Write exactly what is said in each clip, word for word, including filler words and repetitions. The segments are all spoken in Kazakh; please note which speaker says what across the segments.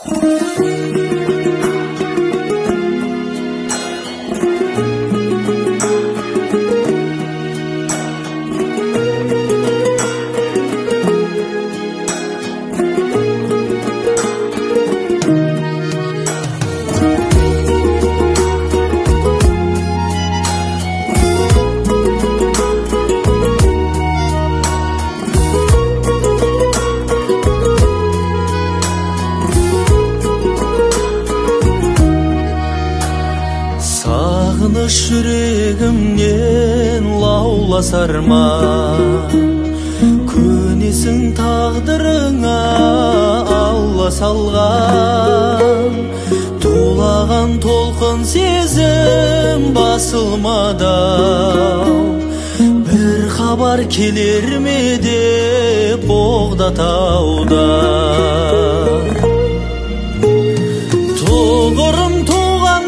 Speaker 1: Жүрегімнен лауласар ма, көнесің тағдырыңа Алла салған. Тулаған толқын сезім басылмады-ау, бір хабар келер ме деп боғдатауда. Тұғырым туған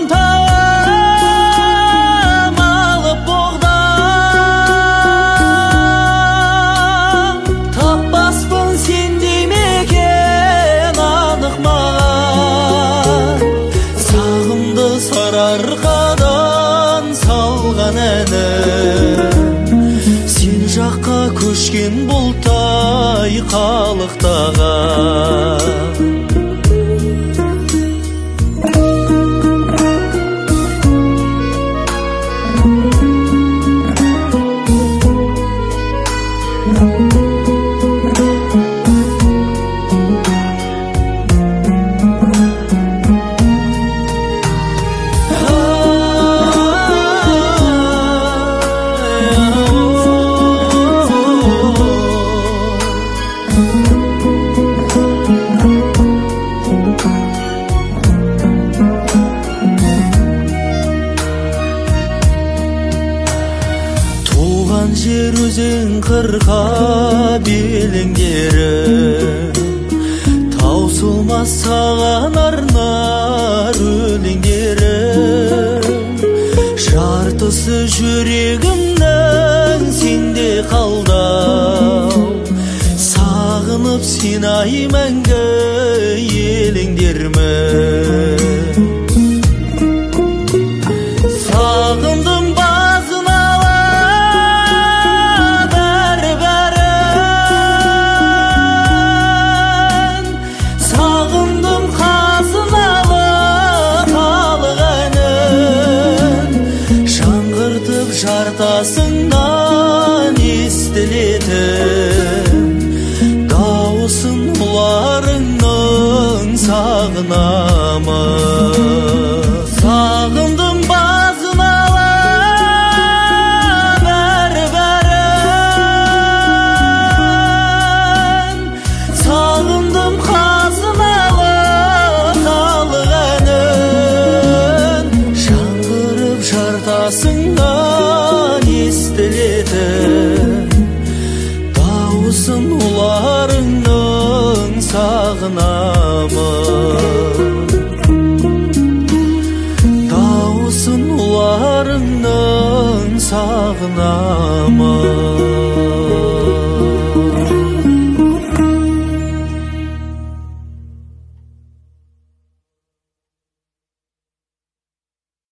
Speaker 1: арқадан салған әнім, сен жаққа көшкен бұлтай қалықтаған. Жер өзен қырқа белеңдері, таусылмас саған арнар өлеңдері. Жартысы жүрегімнің сенде қалды-ау, сағынып сен ай мәңгі елеңдермін. Сағындым жартасыңнан естілетін дауысын ұларыңның сағынамы. Сағындым базын алып бәрі-бәрін, сағындым қазын алып халық әнін. Жаңғырып жартасыңнан естілетін дауысын ұларыңның сағынамы. Дауысын ұларыңның сағынамы.